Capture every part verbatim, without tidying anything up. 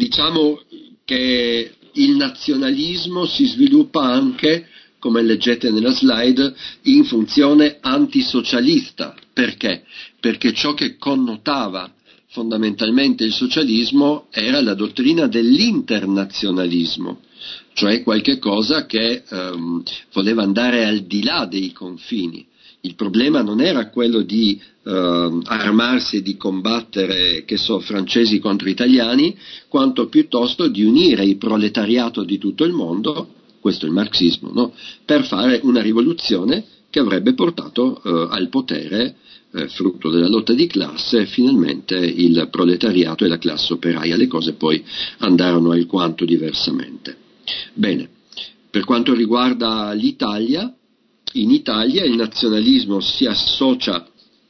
diciamo che il nazionalismo si sviluppa anche, come leggete nella slide, in funzione antisocialista. Perché? Perché ciò che connotava fondamentalmente il socialismo era la dottrina dell'internazionalismo, cioè qualche cosa che ehm, voleva andare al di là dei confini. Il problema non era quello di eh, armarsi e di combattere, che so, francesi contro italiani, quanto piuttosto di unire il proletariato di tutto il mondo, questo è il marxismo, no? Per fare una rivoluzione che avrebbe portato eh, al potere, eh, frutto della lotta di classe, finalmente il proletariato e la classe operaia. Le cose poi andarono alquanto diversamente. Bene, per quanto riguarda l'Italia, in Italia il nazionalismo si associa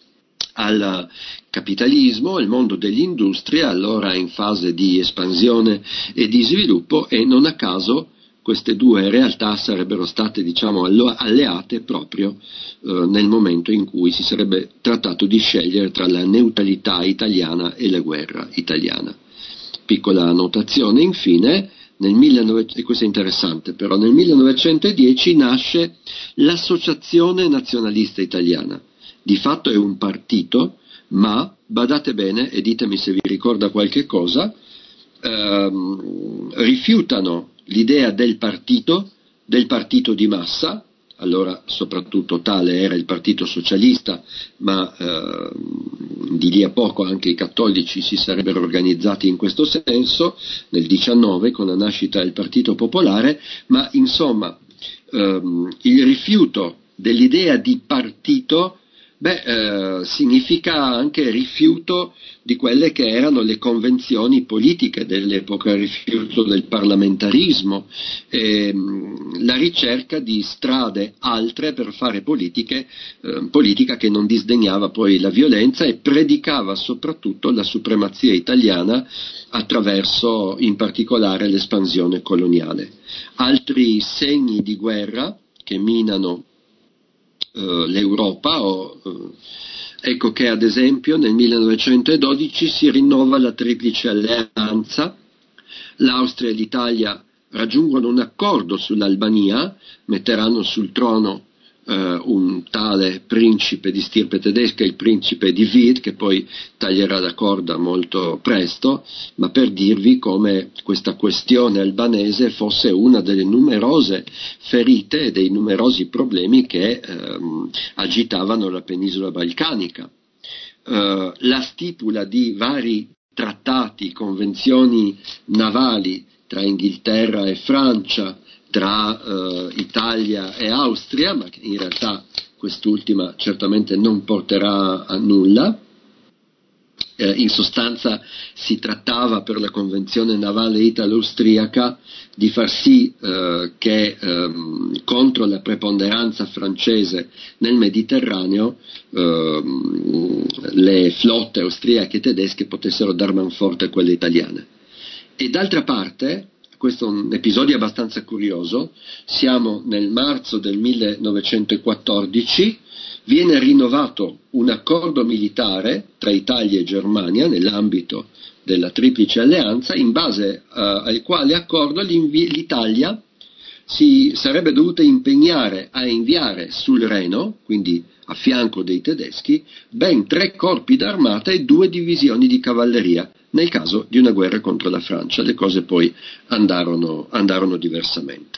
al capitalismo, il mondo dell'industria, allora in fase di espansione e di sviluppo, e non a caso queste due realtà sarebbero state, diciamo, alleate proprio eh, nel momento in cui si sarebbe trattato di scegliere tra la neutralità italiana e la guerra italiana. Piccola annotazione, infine. Nel millenovecento, e questo è interessante però, nel millenovecentodieci nasce l'Associazione Nazionalista Italiana. Di fatto è un partito, ma, badate bene e ditemi se vi ricorda qualche cosa, ehm, rifiutano l'idea del partito, del partito di massa. Allora soprattutto tale era il Partito Socialista, ma eh, di lì a poco anche i cattolici si sarebbero organizzati in questo senso, nel diciannove con la nascita del Partito Popolare, ma insomma ehm, il rifiuto dell'idea di partito beh, eh, significa anche rifiuto di quelle che erano le convenzioni politiche dell'epoca, rifiuto del parlamentarismo, e, mh, la ricerca di strade altre per fare politiche, eh, politica che non disdegnava poi la violenza e predicava soprattutto la supremazia italiana attraverso in particolare l'espansione coloniale. Altri segni di guerra che minano Uh, l'Europa, o, uh, ecco che ad esempio nel millenovecentododici si rinnova la triplice alleanza, l'Austria e l'Italia raggiungono un accordo sull'Albania, metteranno sul trono uh, un tale principe di stirpe tedesca, il principe di Wied, che poi taglierà la corda molto presto, ma per dirvi come questa questione albanese fosse una delle numerose ferite e dei numerosi problemi che ehm, agitavano la penisola balcanica. Uh, la stipula di vari trattati, convenzioni navali tra Inghilterra e Francia, tra uh, Italia e Austria, ma che in realtà quest'ultima certamente non porterà a nulla. Eh, in sostanza si trattava per la convenzione navale italo-austriaca di far sì eh, che ehm, contro la preponderanza francese nel Mediterraneo ehm, le flotte austriache e tedesche potessero dar manforte a quelle italiane. E d'altra parte, questo è un episodio abbastanza curioso, siamo nel marzo del millenovecentoquattordici, viene rinnovato un accordo militare tra Italia e Germania nell'ambito della Triplice Alleanza, in base uh, al quale accordo l'Italia si sarebbe dovuta impegnare a inviare sul Reno, quindi a fianco dei tedeschi, ben tre corpi d'armata e due divisioni di cavalleria, nel caso di una guerra contro la Francia. Le cose poi andarono, andarono diversamente.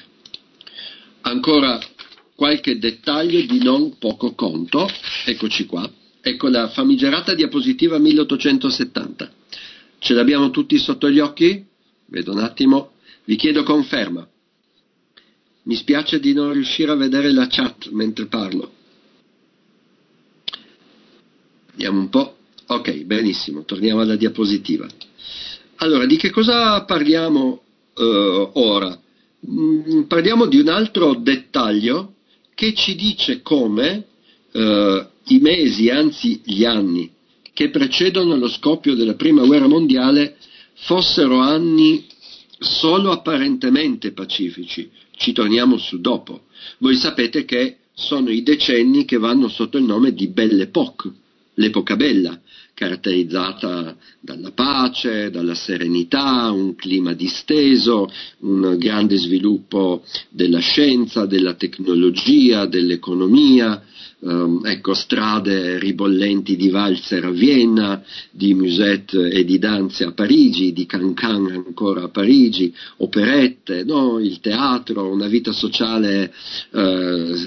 Ancora qualche dettaglio di non poco conto, eccoci qua, ecco la famigerata diapositiva milleottocentosettanta. Ce l'abbiamo tutti sotto gli occhi? Vedo un attimo, vi chiedo conferma. Mi spiace di non riuscire a vedere la chat mentre parlo. Vediamo un po'. Ok, benissimo, torniamo alla diapositiva. Allora, di che cosa parliamo uh, ora? Mm, parliamo di un altro dettaglio che ci dice come eh, i mesi, anzi gli anni, che precedono lo scoppio della Prima Guerra Mondiale fossero anni solo apparentemente pacifici. Ci torniamo su dopo. Voi sapete che sono i decenni che vanno sotto il nome di Belle Époque, l'epoca bella, caratterizzata dalla pace, dalla serenità, un clima disteso, un grande sviluppo della scienza, della tecnologia, dell'economia, ehm, ecco, strade ribollenti di valzer a Vienna, di musette e di danze a Parigi, di cancan ancora a Parigi, operette, no? Il teatro, una vita sociale eh,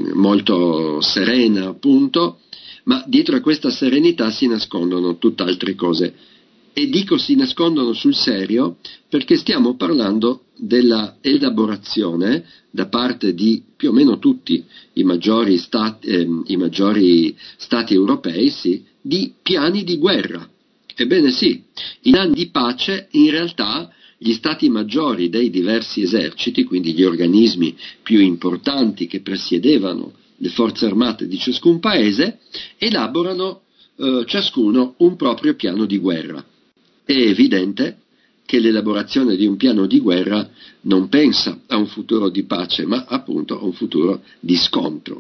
molto serena, appunto. Ma dietro a questa serenità si nascondono tutt'altre cose. E dico si nascondono sul serio perché stiamo parlando della elaborazione da parte di più o meno tutti i maggiori stati, eh, i maggiori stati europei, sì, di piani di guerra. Ebbene sì, in anni di pace in realtà gli stati maggiori dei diversi eserciti, quindi gli organismi più importanti che presiedevano le forze armate di ciascun paese, elaborano eh, ciascuno un proprio piano di guerra. È evidente che l'elaborazione di un piano di guerra non pensa a un futuro di pace, ma appunto a un futuro di scontro.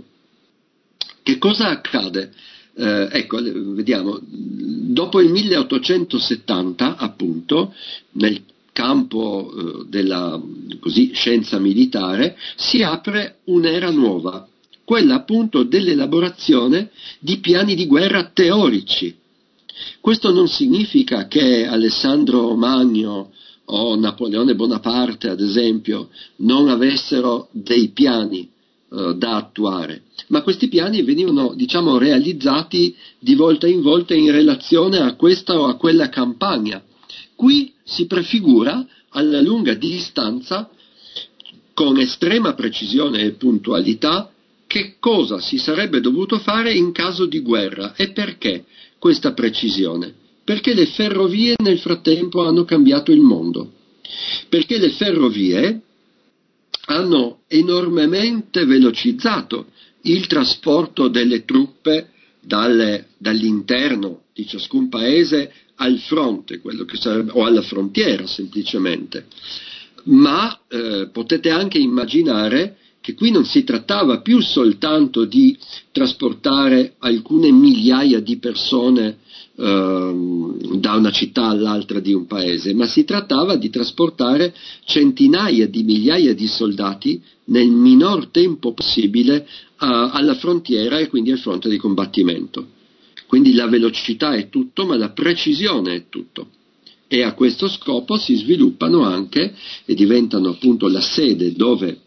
Che cosa accade? Eh, ecco, vediamo, dopo il milleottocentosettanta, appunto, nel campo eh, della così, scienza militare, si apre un'era nuova, quella appunto dell'elaborazione di piani di guerra teorici. Questo non significa che Alessandro Magno o Napoleone Bonaparte, ad esempio, non avessero dei piani eh, da attuare, ma questi piani venivano, diciamo, realizzati di volta in volta in relazione a questa o a quella campagna. Qui si prefigura alla lunga distanza, con estrema precisione e puntualità, che cosa si sarebbe dovuto fare in caso di guerra. E perché questa precisione? Perché le ferrovie nel frattempo hanno cambiato il mondo. Perché le ferrovie hanno enormemente velocizzato il trasporto delle truppe dalle, dall'interno di ciascun paese al fronte, quello che sarebbe, o alla frontiera semplicemente. Ma eh, potete anche immaginare che qui non si trattava più soltanto di trasportare alcune migliaia di persone ehm, da una città all'altra di un paese, ma si trattava di trasportare centinaia di migliaia di soldati nel minor tempo possibile a, alla frontiera e quindi al fronte di combattimento. Quindi la velocità è tutto, ma la precisione è tutto. E a questo scopo si sviluppano anche e diventano appunto la sede dove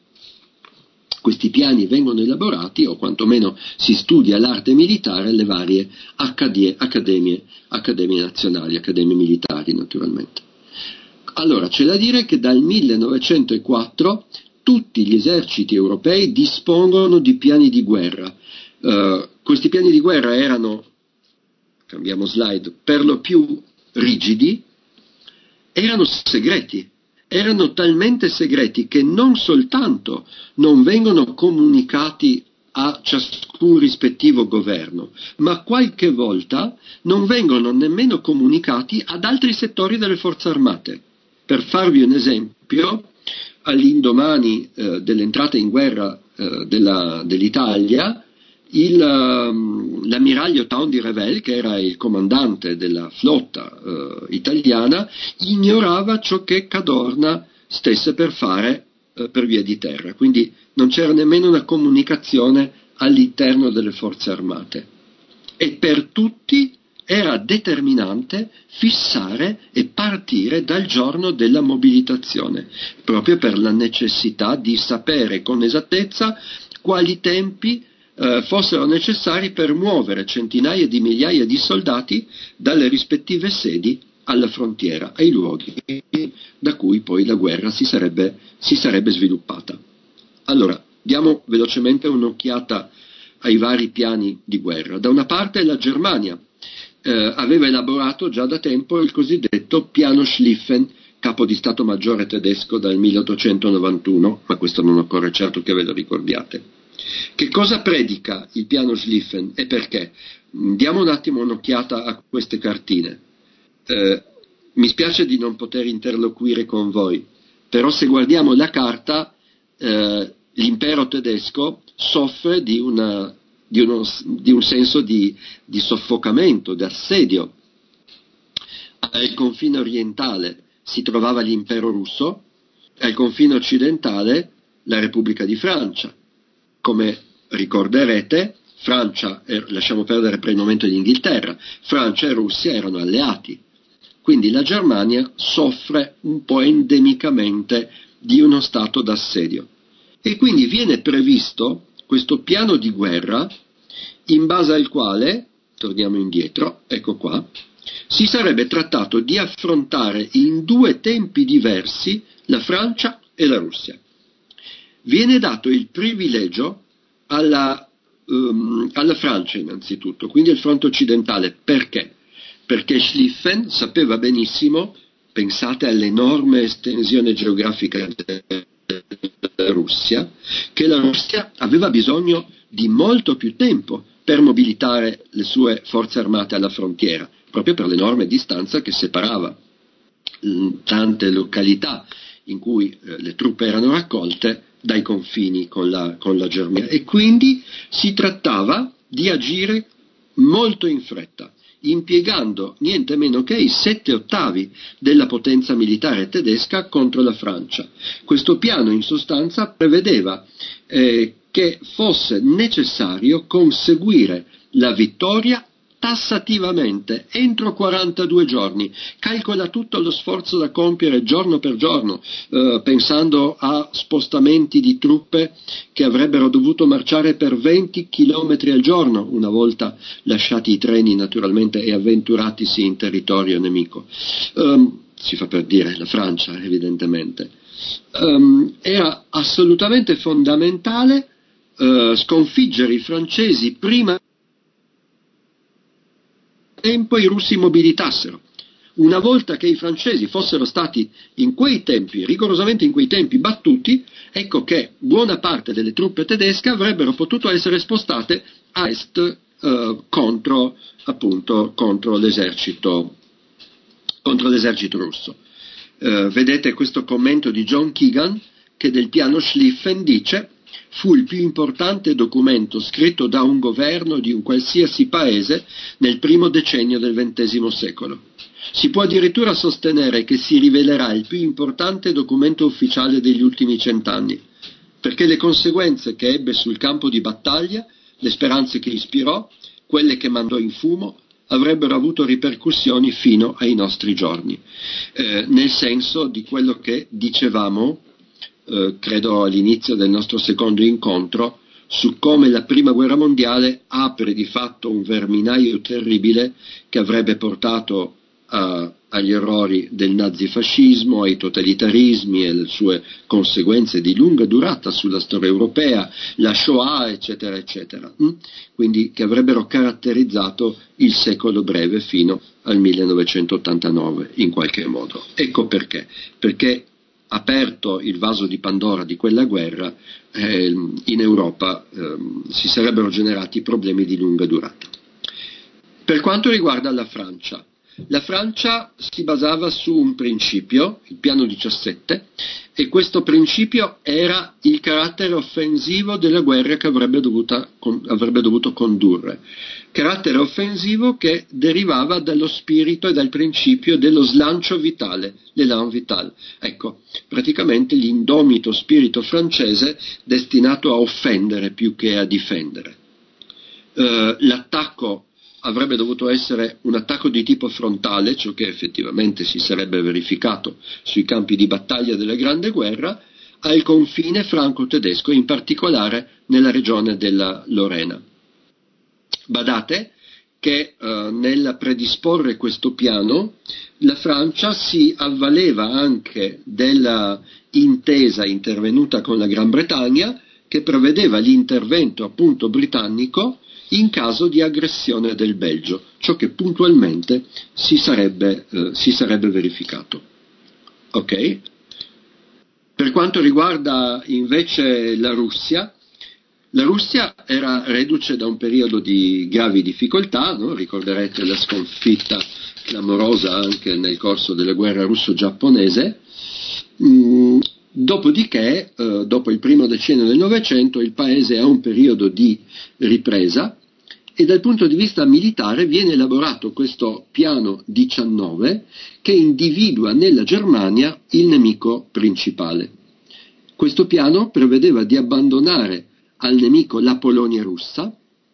questi piani vengono elaborati, o quantomeno si studia l'arte militare, le varie accadie, accademie, accademie nazionali, accademie militari naturalmente. Allora, c'è da dire che dal millenovecentoquattro tutti gli eserciti europei dispongono di piani di guerra. Uh, questi piani di guerra erano, cambiamo slide, per lo più rigidi, erano segreti. Erano talmente segreti che non soltanto non vengono comunicati a ciascun rispettivo governo, ma qualche volta non vengono nemmeno comunicati ad altri settori delle forze armate. Per farvi un esempio, all'indomani eh, dell'entrata in guerra eh, della, dell'Italia, Il, um, l'ammiraglio Town Revel, che era il comandante della flotta uh, italiana, ignorava ciò che Cadorna stesse per fare uh, per via di terra, quindi non c'era nemmeno una comunicazione all'interno delle forze armate. E per tutti era determinante fissare e partire dal giorno della mobilitazione, proprio per la necessità di sapere con esattezza quali tempi Eh, fossero necessari per muovere centinaia di migliaia di soldati dalle rispettive sedi alla frontiera, ai luoghi da cui poi la guerra si sarebbe, si sarebbe sviluppata. Allora, diamo velocemente un'occhiata ai vari piani di guerra. Da una parte la Germania eh, aveva elaborato già da tempo il cosiddetto piano Schlieffen, capo di Stato Maggiore tedesco dal milleottocentonovantuno, ma questo non occorre certo che ve lo ricordiate. Che cosa predica il piano Schlieffen e perché? Diamo un attimo un'occhiata a queste cartine. Eh, mi spiace di non poter interloquire con voi, però se guardiamo la carta, eh, l'impero tedesco soffre di una, di una, di una di, uno, di un senso di, di soffocamento, di assedio. Al confine orientale si trovava l'impero russo, al confine occidentale la Repubblica di Francia. Come ricorderete, Francia, eh, lasciamo perdere per il momento l'Inghilterra, Francia e Russia erano alleati, quindi la Germania soffre un po' endemicamente di uno stato d'assedio e quindi viene previsto questo piano di guerra in base al quale, torniamo indietro, ecco qua, si sarebbe trattato di affrontare in due tempi diversi la Francia e la Russia. Viene dato il privilegio alla, um, alla Francia innanzitutto, quindi al fronte occidentale. Perché? Perché Schlieffen sapeva benissimo, pensate all'enorme estensione geografica della Russia, che la Russia aveva bisogno di molto più tempo per mobilitare le sue forze armate alla frontiera, proprio per l'enorme distanza che separava tante località in cui eh, le truppe erano raccolte dai confini con la, con la Germania, e quindi si trattava di agire molto in fretta, impiegando niente meno che i sette ottavi della potenza militare tedesca contro la Francia. Questo piano in sostanza prevedeva eh, che fosse necessario conseguire la vittoria tassativamente entro quarantadue giorni. Calcola tutto lo sforzo da compiere giorno per giorno, eh, pensando a spostamenti di truppe che avrebbero dovuto marciare per venti chilometri al giorno una volta lasciati i treni naturalmente e avventuratisi in territorio nemico. Um, si fa per dire la Francia, evidentemente. Um, era assolutamente fondamentale uh, sconfiggere i francesi prima tempo i russi mobilitassero. Una volta che i francesi fossero stati in quei tempi, rigorosamente in quei tempi, battuti, ecco che buona parte delle truppe tedesche avrebbero potuto essere spostate a est eh, contro, appunto, contro l'esercito, contro l'esercito russo. Eh, vedete questo commento di John Keegan che del piano Schlieffen dice: fu il più importante documento scritto da un governo di un qualsiasi paese nel primo decennio del ventesimo secolo. Si può addirittura sostenere che si rivelerà il più importante documento ufficiale degli ultimi cent'anni, perché le conseguenze che ebbe sul campo di battaglia, le speranze che ispirò, quelle che mandò in fumo, avrebbero avuto ripercussioni fino ai nostri giorni, eh, nel senso di quello che dicevamo Eh, credo all'inizio del nostro secondo incontro, su come la prima guerra mondiale apre di fatto un verminaio terribile che avrebbe portato a, agli orrori del nazifascismo, ai totalitarismi e le sue conseguenze di lunga durata sulla storia europea, la Shoah, eccetera, eccetera. Mm? Quindi che avrebbero caratterizzato il secolo breve fino al millenovecentottantanove in qualche modo. Ecco perché. Perché aperto il vaso di Pandora di quella guerra, eh, in Europa eh, si sarebbero generati problemi di lunga durata. Per quanto riguarda la Francia, la Francia si basava su un principio, il piano diciassette, e questo principio era il carattere offensivo della guerra che avrebbe, dovuta, con, avrebbe dovuto condurre. Carattere offensivo che derivava dallo spirito e dal principio dello slancio vitale, l'élan vital. Ecco, praticamente l'indomito spirito francese destinato a offendere più che a difendere. Uh, l'attacco avrebbe dovuto essere un attacco di tipo frontale, ciò che effettivamente si sarebbe verificato sui campi di battaglia della Grande Guerra, al confine franco-tedesco, in particolare nella regione della Lorena. Badate che eh, nel predisporre questo piano la Francia si avvaleva anche della intesa intervenuta con la Gran Bretagna, che prevedeva l'intervento appunto britannico in caso di aggressione del Belgio, ciò che puntualmente si sarebbe, eh, si sarebbe verificato. Ok? Per quanto riguarda invece la Russia, la Russia era reduce da un periodo di gravi difficoltà, no? Ricorderete la sconfitta clamorosa anche nel corso della guerra russo-giapponese, mm, Dopodiché, eh, dopo il primo decennio del Novecento, il paese ha un periodo di ripresa e dal punto di vista militare viene elaborato questo piano diciannove che individua nella Germania il nemico principale. Questo piano prevedeva di abbandonare al nemico la Polonia russa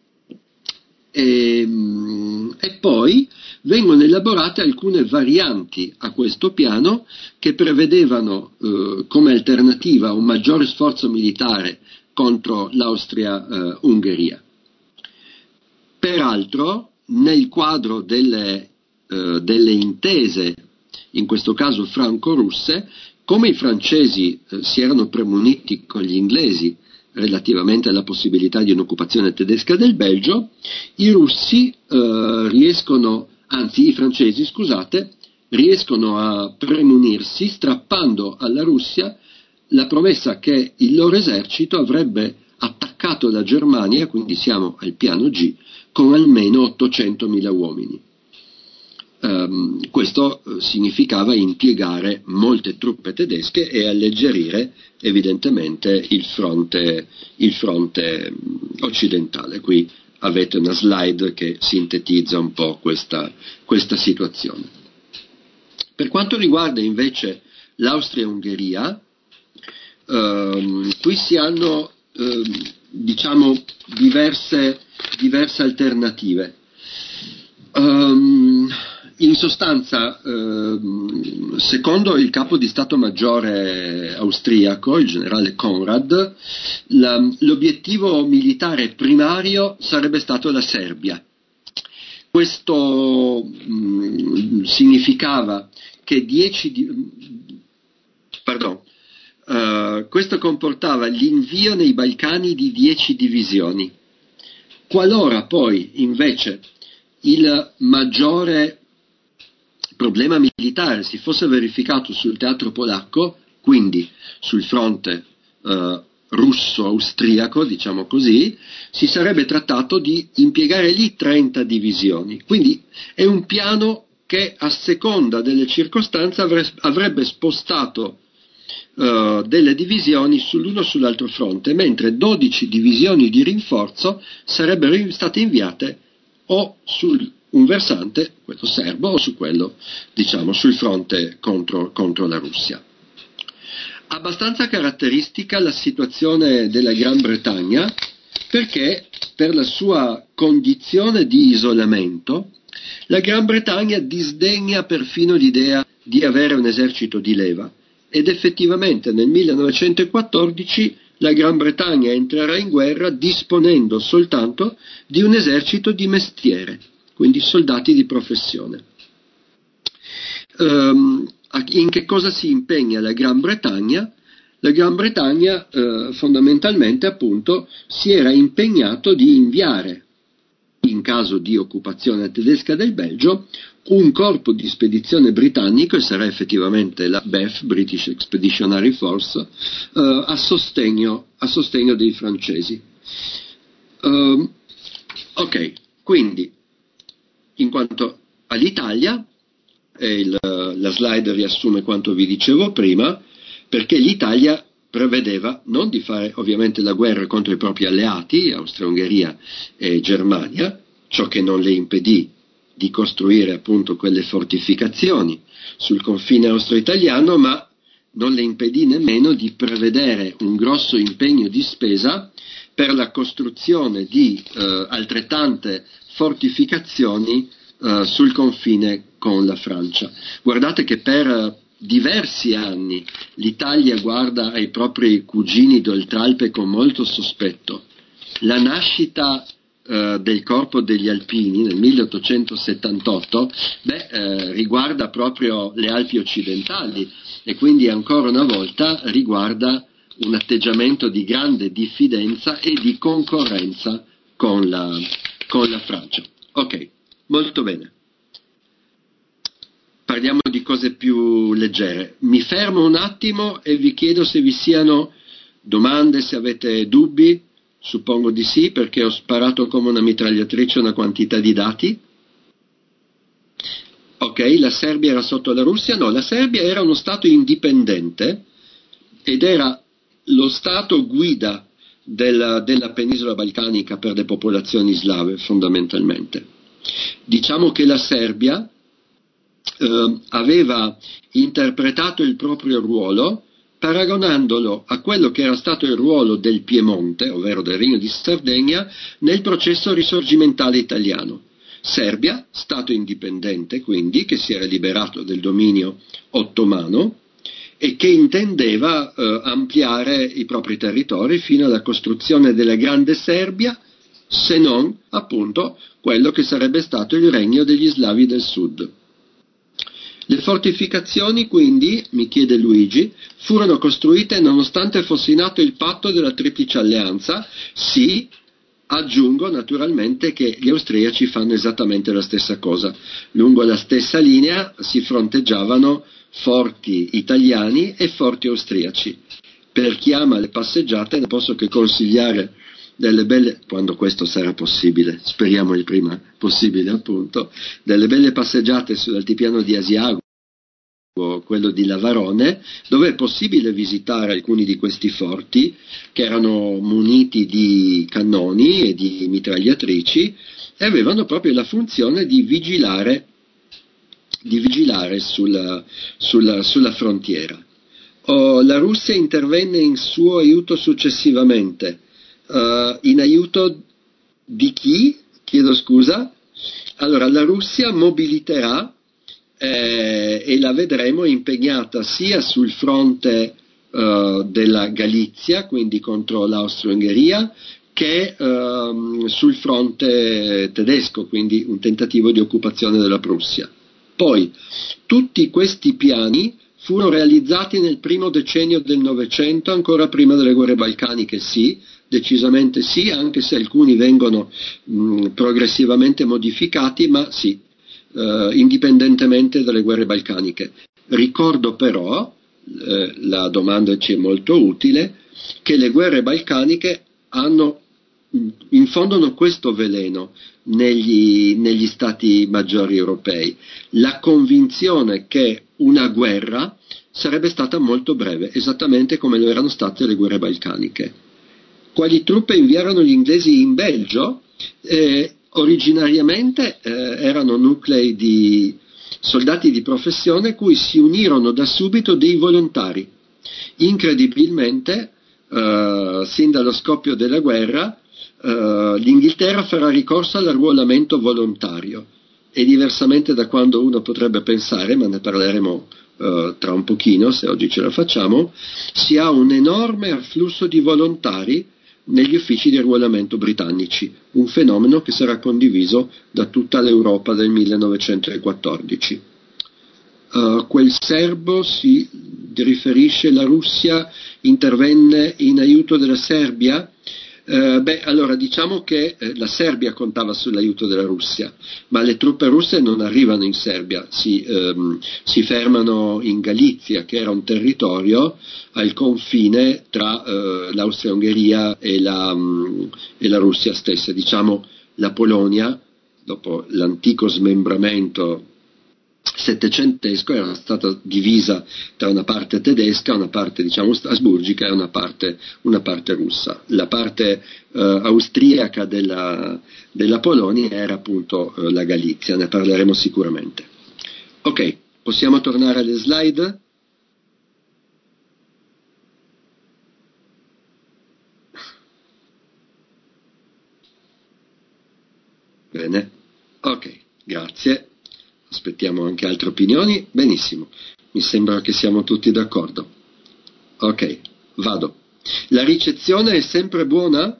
e, e poi vengono elaborate alcune varianti a questo piano che prevedevano eh, come alternativa un maggiore sforzo militare contro l'Austria-Ungheria. Peraltro, nel quadro delle, eh, delle intese, in questo caso franco-russe, come i francesi eh, si erano premuniti con gli inglesi relativamente alla possibilità di un'occupazione tedesca del Belgio, i russi eh, riescono, anzi i francesi, scusate, riescono a premunirsi strappando alla Russia la promessa che il loro esercito avrebbe attaccato la Germania, quindi siamo al piano G, con almeno ottocentomila uomini. Um, questo uh, significava impiegare molte truppe tedesche e alleggerire evidentemente il fronte, il fronte um, occidentale. Qui avete una slide che sintetizza un po' questa, questa situazione. Per quanto riguarda invece l'Austria-Ungheria, um, qui si hanno um, diciamo diverse, diverse alternative. Um, In sostanza, ehm, secondo il capo di Stato Maggiore austriaco, il generale Konrad, la, l'obiettivo militare primario sarebbe stato la Serbia. Questo mh, significava che dieci di, pardon, uh, questo comportava l'invio nei Balcani di dieci divisioni. Qualora poi invece il maggiore problema militare si fosse verificato sul teatro polacco, quindi sul fronte eh, russo-austriaco, diciamo così, si sarebbe trattato di impiegare lì trenta divisioni. Quindi è un piano che a seconda delle circostanze avrebbe spostato eh, delle divisioni sull'uno o sull'altro fronte, mentre dodici divisioni di rinforzo sarebbero state inviate o sul un versante, quello serbo, o su quello, diciamo, sul fronte contro, contro la Russia. Abbastanza caratteristica la situazione della Gran Bretagna, perché per la sua condizione di isolamento, la Gran Bretagna disdegna perfino l'idea di avere un esercito di leva, ed effettivamente nel millenovecentoquattordici la Gran Bretagna entrerà in guerra disponendo soltanto di un esercito di mestiere, quindi soldati di professione. Um, in che cosa si impegna la Gran Bretagna? La Gran Bretagna eh, fondamentalmente appunto si era impegnato di inviare, in caso di occupazione tedesca del Belgio, un corpo di spedizione britannico, e sarà effettivamente la B E F, British Expeditionary Force, eh, a, sostegno, a sostegno dei francesi. Um, ok, quindi in quanto all'Italia, e il, la slide riassume quanto vi dicevo prima, perché l'Italia prevedeva non di fare ovviamente la guerra contro i propri alleati, Austria-Ungheria e Germania, ciò che non le impedì di costruire appunto quelle fortificazioni sul confine austro-italiano, ma non le impedì nemmeno di prevedere un grosso impegno di spesa per la costruzione di eh, altrettante fortificazioni eh, sul confine con la Francia. Guardate che per eh, diversi anni l'Italia guarda ai propri cugini d'Oltralpe con molto sospetto. La nascita eh, del Corpo degli Alpini nel milleottocentosettantotto beh, eh, riguarda proprio le Alpi occidentali e quindi ancora una volta riguarda un atteggiamento di grande diffidenza e di concorrenza con la, con la Francia. Ok, molto bene. Parliamo di cose più leggere. Mi fermo un attimo e vi chiedo se vi siano domande, se avete dubbi. Suppongo di sì, perché ho sparato come una mitragliatrice una quantità di dati. Ok, la Serbia era sotto la Russia? No, la Serbia era uno stato indipendente ed era lo stato guida della, della penisola balcanica per le popolazioni slave fondamentalmente. Diciamo che la Serbia eh, aveva interpretato il proprio ruolo paragonandolo a quello che era stato il ruolo del Piemonte, ovvero del Regno di Sardegna, nel processo risorgimentale italiano. Serbia, stato indipendente quindi, che si era liberato del dominio ottomano e che intendeva eh, ampliare i propri territori fino alla costruzione della Grande Serbia, se non appunto quello che sarebbe stato il regno degli slavi del sud. Le fortificazioni quindi, mi chiede Luigi, furono costruite nonostante fosse in atto il patto della Triplice Alleanza. Sì, aggiungo naturalmente che gli austriaci fanno esattamente la stessa cosa. Lungo la stessa linea si fronteggiavano forti italiani e forti austriaci. Per chi ama le passeggiate non posso che consigliare delle belle, quando questo sarà possibile, speriamo il prima possibile appunto, delle belle passeggiate sull'altipiano di Asiago, quello di Lavarone, dove è possibile visitare alcuni di questi forti che erano muniti di cannoni e di mitragliatrici e avevano proprio la funzione di vigilare, di vigilare sulla, sulla, sulla frontiera. Oh, la Russia intervenne in suo aiuto successivamente. Uh, in aiuto di chi? Chiedo scusa. Allora, la Russia mobiliterà eh, e la vedremo impegnata sia sul fronte uh, della Galizia, quindi contro l'Austria-Ungheria, che uh, sul fronte tedesco, quindi un tentativo di occupazione della Prussia. Poi, tutti questi piani furono realizzati nel primo decennio del Novecento, ancora prima delle guerre balcaniche, sì, decisamente sì, anche se alcuni vengono mh, progressivamente modificati, ma sì, eh, indipendentemente dalle guerre balcaniche. Ricordo però, eh, la domanda ci è molto utile, che le guerre balcaniche hanno, infondono questo veleno negli, negli stati maggiori europei, la convinzione che una guerra sarebbe stata molto breve, esattamente come lo erano state le guerre balcaniche. Quali truppe inviarono gli inglesi in Belgio? Eh, originariamente eh, erano nuclei di soldati di professione cui si unirono da subito dei volontari. Incredibilmente, eh, sin dallo scoppio della guerra, eh, l'Inghilterra farà ricorso all'arruolamento volontario e diversamente da quando uno potrebbe pensare, ma ne parleremo eh, tra un pochino se oggi ce la facciamo, si ha un enorme afflusso di volontari negli uffici di arruolamento britannici, un fenomeno che sarà condiviso da tutta l'Europa del millenovecentoquattordici. Uh, quel serbo si riferisce, la Russia intervenne in aiuto della Serbia? Uh, beh, allora diciamo che eh, la Serbia contava sull'aiuto della Russia, ma le truppe russe non arrivano in Serbia, si, ehm, si fermano in Galizia, che era un territorio al confine tra eh, l'Austria-Ungheria e la, um, e la Russia stessa. Diciamo la Polonia, dopo l'antico smembramento settecentesco, era stata divisa tra una parte tedesca, una parte diciamo strasburgica e una parte, una parte russa. La parte eh, austriaca della, della Polonia era appunto eh, la Galizia, ne parleremo sicuramente. Ok, possiamo tornare alle slide? Bene, ok, grazie. Aspettiamo anche altre opinioni. Benissimo, mi sembra che siamo tutti d'accordo. Ok, vado. La ricezione è sempre buona?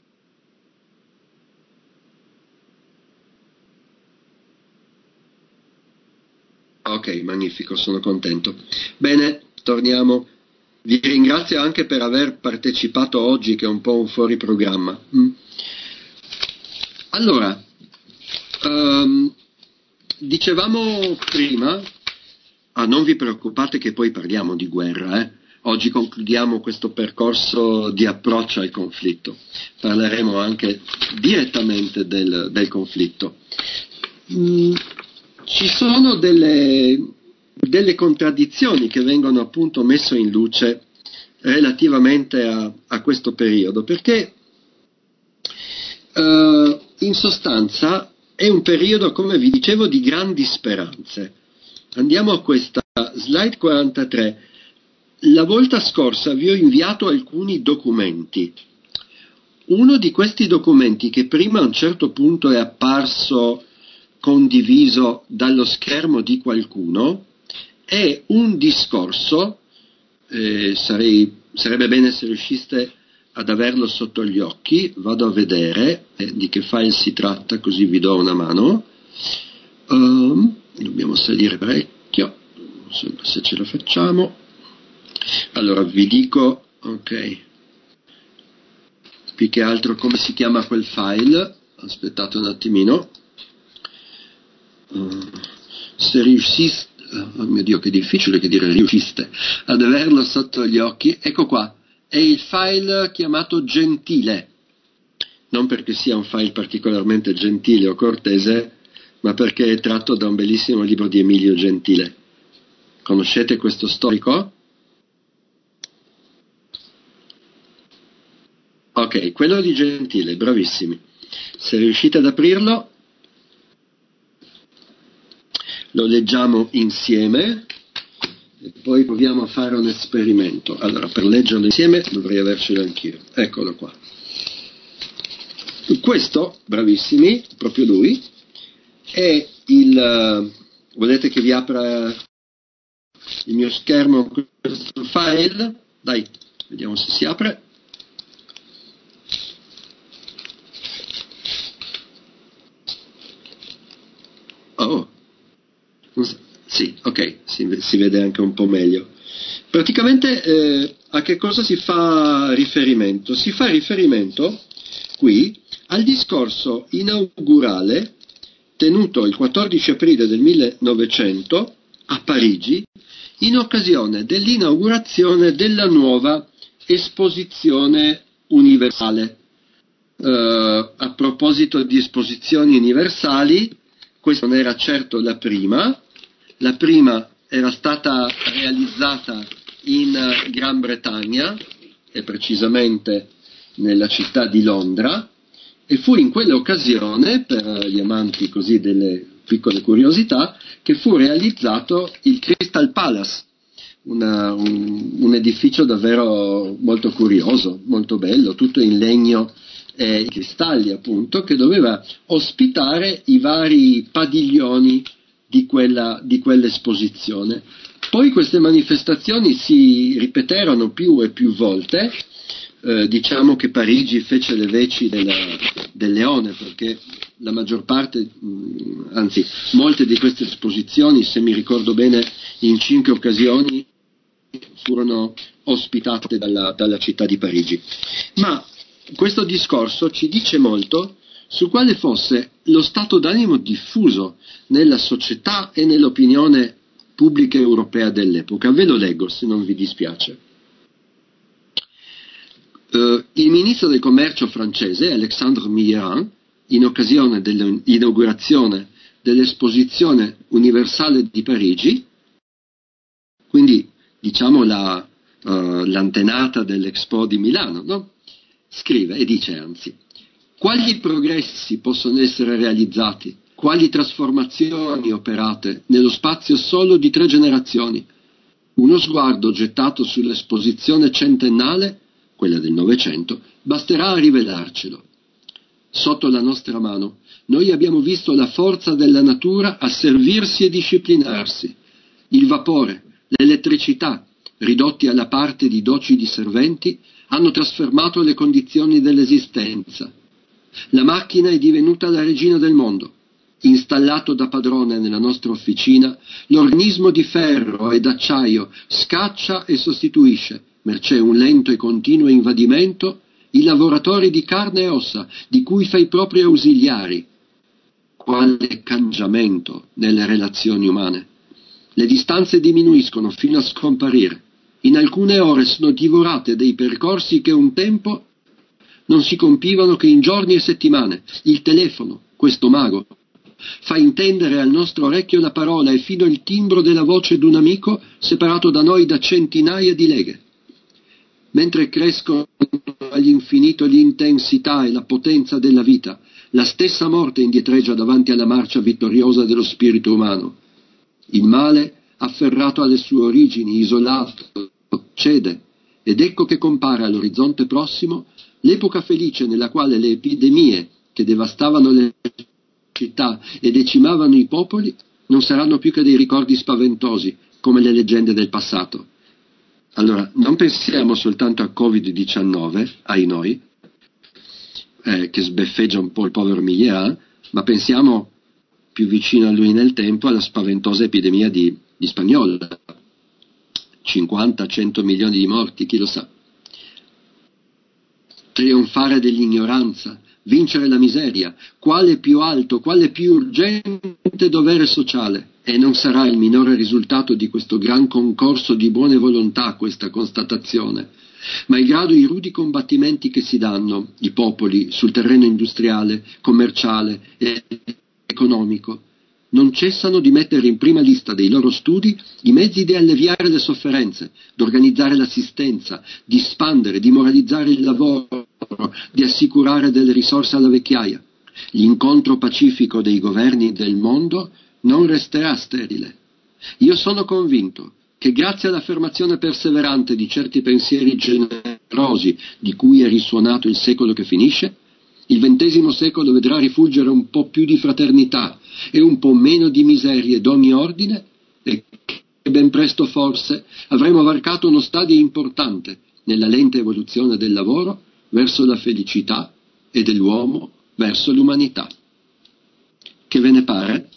Ok, magnifico, sono contento. Bene, torniamo. Vi ringrazio anche per aver partecipato oggi, che è un po' un fuori programma. Mm. Allora, um, dicevamo prima, ah, non vi preoccupate che poi parliamo di guerra, eh? Oggi concludiamo questo percorso di approccio al conflitto, parleremo anche direttamente del, del conflitto. Mm, ci sono delle, delle contraddizioni che vengono appunto messe in luce relativamente a, a questo periodo, perché uh, in sostanza è un periodo, come vi dicevo, di grandi speranze. Andiamo a questa slide quarantatré. La volta scorsa vi ho inviato alcuni documenti. Uno di questi documenti, che prima a un certo punto è apparso condiviso dallo schermo di qualcuno, è un discorso, eh, sarei, sarebbe bene se riusciste ad averlo sotto gli occhi, vado a vedere eh, di che file si tratta, così vi do una mano. Um, dobbiamo salire parecchio, se ce la facciamo. Allora vi dico, ok, più che altro come si chiama quel file, aspettate un attimino, uh, se riusciste, oh mio Dio che difficile che dire riusciste ad averlo sotto gli occhi, ecco qua, è il file chiamato Gentile, non perché sia un file particolarmente gentile o cortese, ma perché è tratto da un bellissimo libro di Emilio Gentile. Conoscete questo storico? Ok, quello di Gentile, bravissimi. Se riuscite ad aprirlo, lo leggiamo insieme e poi proviamo a fare un esperimento. Allora, per leggerlo insieme dovrei avercelo anch'io. Eccolo qua. Questo, bravissimi, proprio lui, è il... volete che vi apra il mio schermo questo file? Dai, vediamo se si apre. Oh, sì, ok, si, si vede anche un po' meglio. Praticamente eh, a che cosa si fa riferimento? Si fa riferimento qui al discorso inaugurale tenuto il quattordici aprile del millenovecento a Parigi in occasione dell'inaugurazione della nuova esposizione universale. Uh, a proposito di esposizioni universali, questa non era certo la prima, la prima era stata realizzata in Gran Bretagna e precisamente nella città di Londra, e fu in quell'occasione, per gli amanti così delle piccole curiosità, che fu realizzato il Crystal Palace, una, un, un edificio davvero molto curioso, molto bello, tutto in legno e cristalli appunto, che doveva ospitare i vari padiglioni di, quella, di quell'esposizione. Poi queste manifestazioni si ripeterono più e più volte. Eh, diciamo che Parigi fece le veci della, del leone, perché la maggior parte, mh, anzi molte di queste esposizioni, se mi ricordo bene, in cinque occasioni furono ospitate dalla, dalla città di Parigi. Ma questo discorso ci dice molto su quale fosse lo stato d'animo diffuso nella società e nell'opinione pubblica europea dell'epoca. Ve lo leggo, se non vi dispiace. Uh, il ministro del commercio francese, Alexandre Millerand, in occasione dell'inaugurazione dell'esposizione universale di Parigi, quindi diciamo la, uh, l'antenata dell'Expo di Milano, no? Scrive e dice anzi: quali progressi possono essere realizzati, quali trasformazioni operate nello spazio solo di tre generazioni? Uno sguardo gettato sull'esposizione centennale, quella del Novecento, basterà a rivelarcelo. Sotto la nostra mano noi abbiamo visto la forza della natura asservirsi e disciplinarsi. Il vapore, l'elettricità, ridotti alla parte di docili serventi, hanno trasformato le condizioni dell'esistenza. La macchina è divenuta la regina del mondo. Installato da padrone nella nostra officina, l'organismo di ferro e d'acciaio scaccia e sostituisce, mercé un lento e continuo invadimento, i lavoratori di carne e ossa, di cui fa i propri ausiliari. Quale cangiamento nelle relazioni umane! Le distanze diminuiscono fino a scomparire. In alcune ore sono divorate dei percorsi che un tempo non si compivano che in giorni e settimane. Il telefono, questo mago, fa intendere al nostro orecchio la parola e fino il timbro della voce d'un amico separato da noi da centinaia di leghe. mentre crescono all'infinito l'intensità e la potenza della vita, la stessa morte indietreggia davanti alla marcia vittoriosa dello spirito umano. Il male, afferrato alle sue origini, isolato, cede, ed ecco che compare all'orizzonte prossimo l'epoca felice nella quale le epidemie che devastavano le città e decimavano i popoli non saranno più che dei ricordi spaventosi, come le leggende del passato. Allora, non pensiamo soltanto a covid diciannove, ai noi, eh, che sbeffeggia un po' il povero Millet, ma pensiamo più vicino a lui nel tempo alla spaventosa epidemia di, di spagnola. cinquanta cento milioni di morti, chi lo sa. Trionfare dell'ignoranza, vincere la miseria, quale più alto, quale più urgente dovere sociale? E non sarà il minore risultato di questo gran concorso di buone volontà questa constatazione, malgrado i rudi combattimenti che si danno i popoli sul terreno industriale, commerciale e economico, non cessano di mettere in prima lista dei loro studi i mezzi di alleviare le sofferenze, di organizzare l'assistenza, di espandere, di moralizzare il lavoro, di assicurare delle risorse alla vecchiaia. L'incontro pacifico dei governi del mondo non resterà sterile. Io sono convinto che grazie all'affermazione perseverante di certi pensieri generosi di cui è risuonato il secolo che finisce, il ventesimo secolo vedrà rifulgere un po' più di fraternità e un po' meno di miserie d'ogni ordine, e che ben presto forse avremo varcato uno stadio importante nella lenta evoluzione del lavoro verso la felicità e dell'uomo verso l'umanità. Che ve ne pare?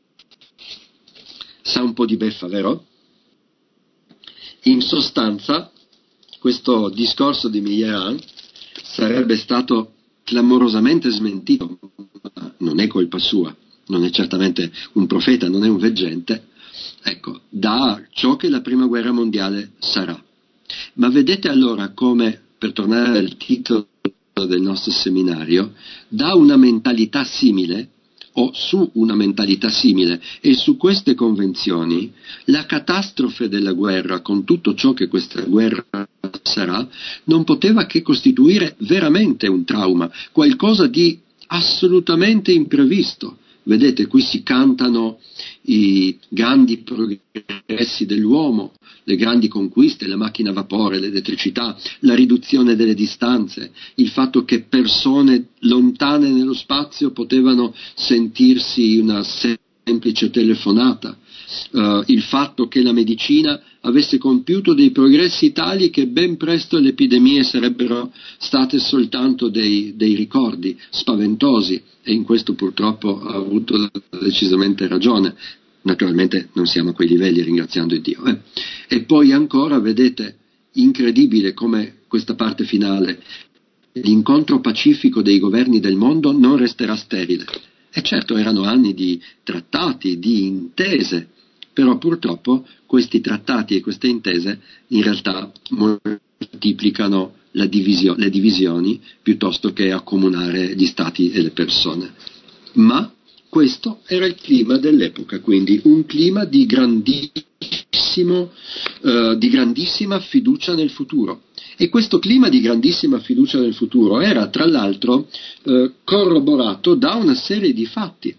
Sa un po' di beffa, vero? In sostanza, questo discorso di Millet sarebbe stato clamorosamente smentito, ma non è colpa sua, non è certamente un profeta, non è un veggente, ecco, da ciò che la prima guerra mondiale sarà. Ma vedete allora come, per tornare al titolo del nostro seminario, da una mentalità simile, o su una mentalità simile e su queste convenzioni, la catastrofe della guerra, con tutto ciò che questa guerra sarà, non poteva che costituire veramente un trauma, qualcosa di assolutamente imprevisto. Vedete, qui si cantano i grandi progressi dell'uomo, le grandi conquiste, la macchina a vapore, l'elettricità, la riduzione delle distanze, il fatto che persone lontane nello spazio potevano sentirsi una semplice telefonata, uh, il fatto che la medicina avesse compiuto dei progressi tali che ben presto le epidemie sarebbero state soltanto dei, dei ricordi spaventosi, e in questo purtroppo ha avuto decisamente ragione. Naturalmente non siamo a quei livelli, ringraziando Dio. Eh. E poi ancora, vedete, incredibile come questa parte finale, l'incontro pacifico dei governi del mondo non resterà sterile. E certo, erano anni di trattati, di intese, però purtroppo questi trattati e queste intese in realtà moltiplicano la divisio- le divisioni piuttosto che accomunare gli stati e le persone. Ma questo era il clima dell'epoca, quindi un clima di grandissimo, eh, di grandissima fiducia nel futuro. E questo clima di grandissima fiducia nel futuro era tra l'altro eh, corroborato da una serie di fatti,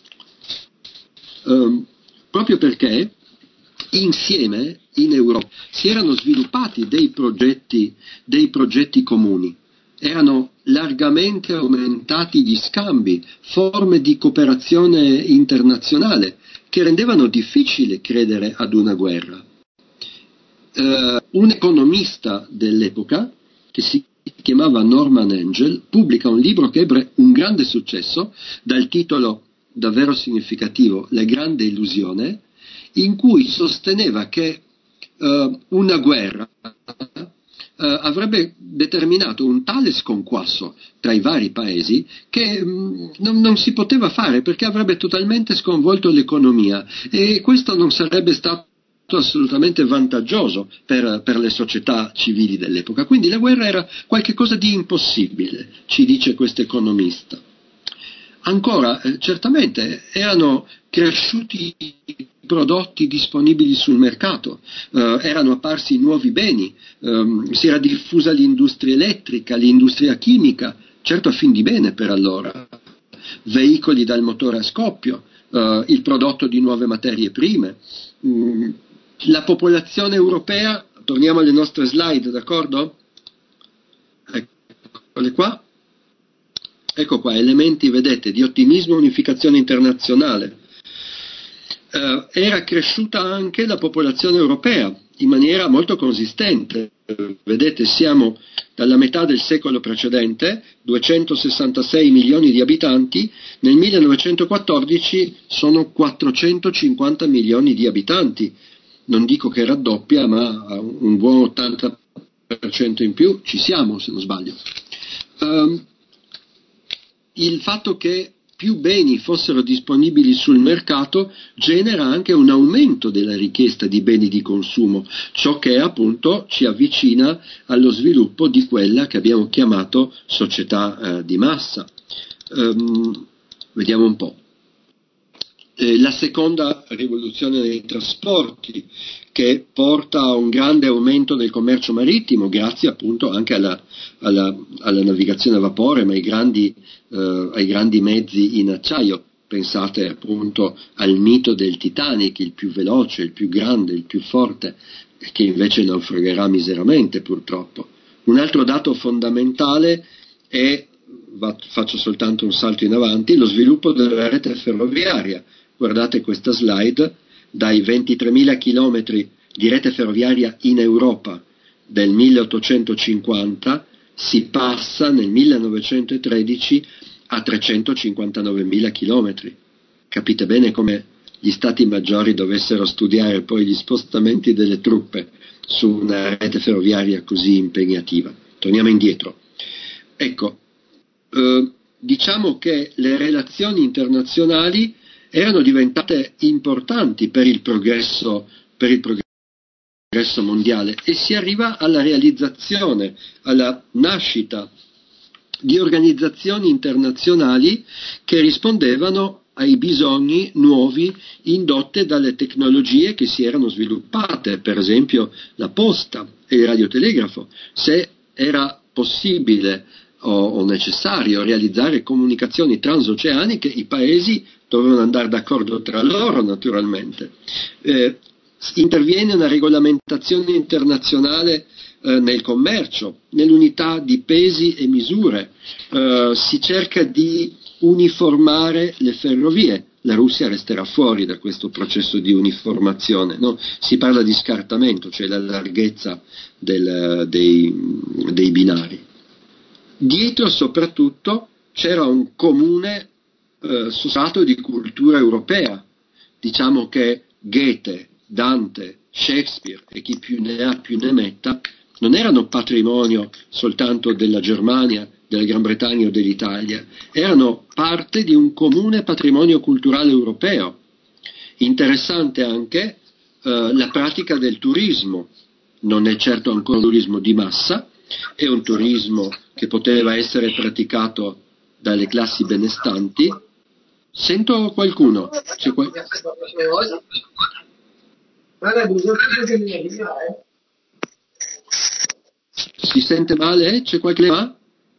eh, proprio perché insieme in Europa si erano sviluppati dei progetti, dei progetti comuni. Erano largamente aumentati gli scambi, forme di cooperazione internazionale che rendevano difficile credere ad una guerra. Uh, un economista dell'epoca, che si chiamava Norman Angell, pubblica un libro che ebbe un grande successo, dal titolo davvero significativo La grande illusione, in cui sosteneva che uh, una guerra Uh, avrebbe determinato un tale sconquasso tra i vari paesi che mh, non, non si poteva fare, perché avrebbe totalmente sconvolto l'economia, e questo non sarebbe stato assolutamente vantaggioso per, per le società civili dell'epoca. Quindi la guerra era qualcosa di impossibile, ci dice questo economista. Ancora, eh, certamente erano cresciuti prodotti disponibili sul mercato, eh, erano apparsi nuovi beni, ehm, si era diffusa l'industria elettrica, l'industria chimica, certo a fin di bene per allora, veicoli dal motore a scoppio, eh, il prodotto di nuove materie prime. Mm, la popolazione europea, torniamo alle nostre slide, d'accordo? Eccole qua. Ecco qua, elementi, vedete, di ottimismo e unificazione internazionale. Eh, era cresciuta anche la popolazione europea in maniera molto consistente. Eh, vedete, siamo dalla metà del secolo precedente, duecentosessantasei milioni di abitanti, nel millenovecentoquattordici sono quattrocentocinquanta milioni di abitanti. Non dico che raddoppia, ma un buon ottanta per cento in più ci siamo, se non sbaglio. Um, il fatto che più beni fossero disponibili sul mercato genera anche un aumento della richiesta di beni di consumo, ciò che appunto ci avvicina allo sviluppo di quella che abbiamo chiamato società eh, di massa. Um, vediamo un po'. Eh, la seconda rivoluzione dei trasporti, che porta a un grande aumento del commercio marittimo, grazie appunto anche alla, alla, alla navigazione a vapore, ma ai grandi, eh, ai grandi mezzi in acciaio. Pensate appunto al mito del Titanic, il più veloce, il più grande, il più forte, che invece naufragherà miseramente purtroppo. Un altro dato fondamentale è, va, faccio soltanto un salto in avanti, lo sviluppo della rete ferroviaria. Guardate questa slide, dai ventitremila chilometri di rete ferroviaria in Europa del milleottocentocinquanta si passa nel millenovecentotredici a trecentocinquantanovemila chilometri. Capite bene come gli stati maggiori dovessero studiare poi gli spostamenti delle truppe su una rete ferroviaria così impegnativa. Torniamo indietro. Ecco, eh, diciamo che le relazioni internazionali erano diventate importanti per il progresso, per il progresso mondiale, e si arriva alla realizzazione, alla nascita di organizzazioni internazionali che rispondevano ai bisogni nuovi indotte dalle tecnologie che si erano sviluppate, per esempio la posta e il radiotelegrafo. Se era possibile o necessario realizzare comunicazioni transoceaniche, i paesi dovevano andare d'accordo tra loro, naturalmente. Eh, interviene una regolamentazione internazionale eh, nel commercio, nell'unità di pesi e misure, eh, si cerca di uniformare le ferrovie. La Russia resterà fuori da questo processo di uniformazione, no? Si parla di scartamento, cioè la larghezza del, dei, dei binari. Dietro soprattutto c'era un comune eh, sostrato di cultura europea. Diciamo che Goethe, Dante, Shakespeare e chi più ne ha più ne metta non erano patrimonio soltanto della Germania, della Gran Bretagna o dell'Italia, erano parte di un comune patrimonio culturale europeo. Interessante anche eh, la pratica del turismo. Non è certo ancora un turismo di massa, è un turismo che poteva essere praticato dalle classi benestanti. Sento qualcuno? C'è qual... Si sente male? C'è qualche problema?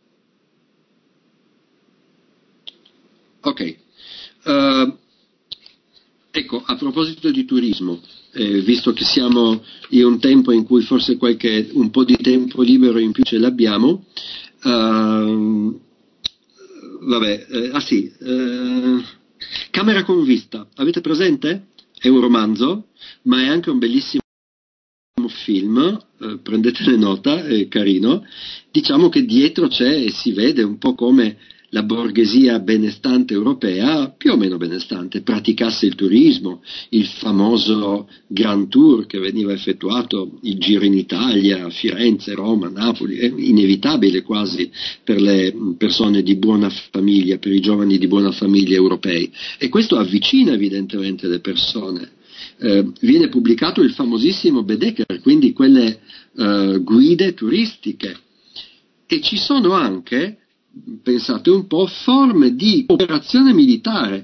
Ok. Uh, ecco, a proposito di turismo, eh, visto che siamo in un tempo in cui forse qualche un po' di tempo libero in più ce l'abbiamo, uh, vabbè, eh, ah sì, eh, Camera con vista, avete presente? È un romanzo, ma è anche un bellissimo film, eh, prendetene nota, è carino. Diciamo che dietro c'è e si vede un po' come la borghesia benestante europea, più o meno benestante, praticasse il turismo, il famoso Grand Tour che veniva effettuato, il giro in Italia, Firenze, Roma, Napoli, è inevitabile quasi per le persone di buona famiglia, per i giovani di buona famiglia europei, e questo avvicina evidentemente le persone. Eh, viene pubblicato il famosissimo Baedeker, quindi quelle eh, guide turistiche, e ci sono anche, pensate un po', forme di operazione militare.